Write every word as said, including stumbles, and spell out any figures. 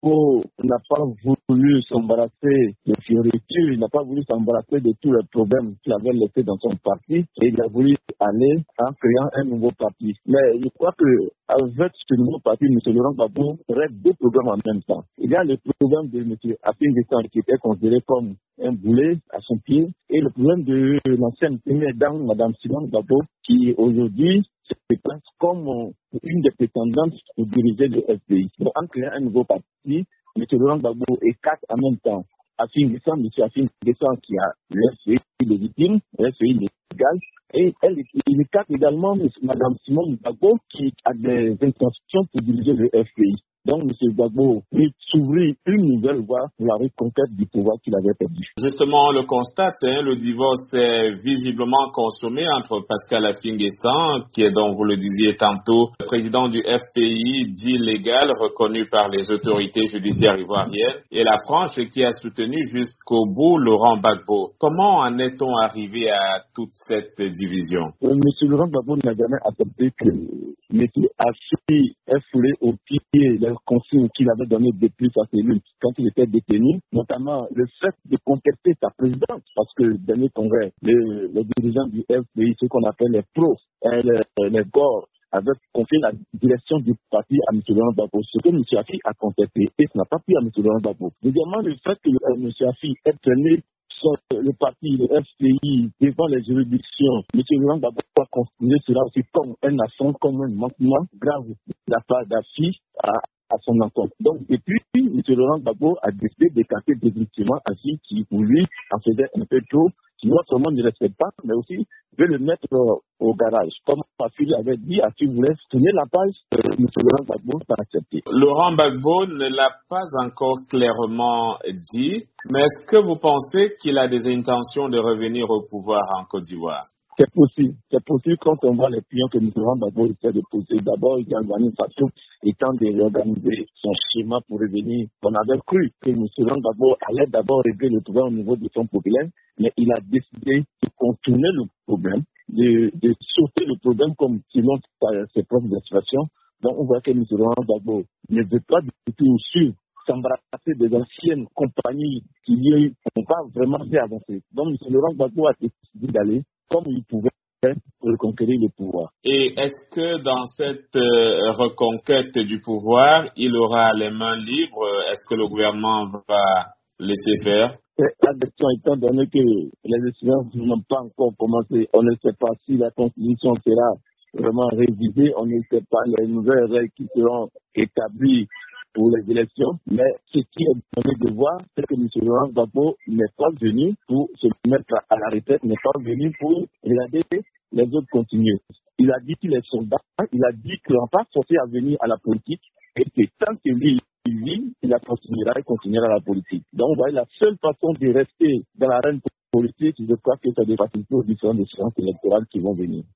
Gbagbo n'a pas voulu s'embarrasser de fioriture, il n'a pas voulu s'embarrasser de tous les problèmes qu'il avait laissés dans son parti et il a voulu aller en créant un nouveau parti. Mais je crois que avec ce nouveau parti, M. Laurent Gbagbo règle deux problèmes en même temps. Il y a le problème de M. Afin Guessan qui était considéré comme un boulet à son pied et le problème de l'ancienne première dame, Mme Simone Gbagbo, qui aujourd'hui se place comme une des prétendantes pour diriger le F P I. Donc, en créant un nouveau parti, M. Laurent Gbagbo écarte en même temps Afin Guessan, M. Afin Guessan qui a le F P I légitime, le F P I légal, et elle, il écarte également Mme Simone Gbagbo qui a des intentions pour diriger le F P I. Donc, M. Gbagbo peut s'ouvrir une nouvelle voie pour la reconquête du pouvoir qu'il avait perdu. Justement, on le constate, hein, le divorce est visiblement consommé entre Pascal Afin Guessan, qui est, dont vous le disiez tantôt, président du F P I dit légal, reconnu par les autorités judiciaires ivoiriennes, et la branche qui a soutenu jusqu'au bout Laurent Gbagbo. Comment en est-on arrivé à toute cette division? Euh, M. Laurent Gbagbo n'a jamais accepté que M. Afin ait foulé au pied les consignes qu'il avait données depuis sa cellule quand il était détenu, notamment le fait de contester sa présidence, parce que le dernier congrès, les, les dirigeants du F P I, ce qu'on appelle les pros, et les, les G O R, avaient confié la direction du parti à M. Laurent Gbagbo, ce que M. Afin a contesté, et ce n'a pas plu à M. Laurent Gbagbo. Deuxièmement, le fait que euh, M. Afin ait tenu le parti, le F P I, devant les juridictions, M. Laurent Gbagbo a considéré cela aussi comme un affront, comme un manquement grave de la part d'Afin à, à son encontre. Donc, depuis, M. Laurent Gbagbo a décidé d'écarter définitivement Afin qui, pour lui, en faisait un peu trop, qui non seulement ne respecte pas, mais aussi veut le mettre euh, au garage. Comme Afin avait dit, Afin voulait tourner la page, euh, M. Laurent Gbagbo n'a pas accepté. Laurent Gbagbo ne l'a pas encore clairement dit, mais est-ce que vous pensez qu'il a des intentions de revenir au pouvoir en Côte d'Ivoire? C'est possible. C'est possible quand on voit les pions que M. Laurent Gbagbo essaie de poser. D'abord, il y a une façon étant de réorganiser son schéma pour revenir. On avait cru que M. Laurent Gbagbo allait d'abord régler le problème au niveau du Front populaire, mais il a décidé de contourner le problème, de, de sauter le problème comme selon ses propres expressions. Donc, on voit que M. Laurent Gbagbo ne veut pas du tout suivre, s'embrasser des anciennes compagnies qui n'ont pas vraiment fait avancer. Donc, M. Laurent Gbagbo a décidé d'aller comme il pouvait pour reconquérir le pouvoir. Et est-ce que dans cette euh, reconquête du pouvoir, il aura les mains libres? Est-ce que le gouvernement va laisser faire? La question étant donné que les élections n'ont pas encore commencé, on ne sait pas si la constitution sera vraiment révisée, on ne sait pas les nouvelles règles qui seront établies pour les élections, mais ce qui est donné de voir, c'est que M. Laurent Gbagbo n'est pas venu pour se mettre à la retraite, n'est pas venu pour regarder les autres continuer. Il a dit qu'il est soldat, il a dit qu'il n'a pas forcé à venir à la politique, et que tant que lui, il vit, il continuera et continuera la politique. Donc, vous voyez, la seule façon de rester dans l'arène politique, je crois que ça devra faciliter aux différentes échéances électorales qui vont venir.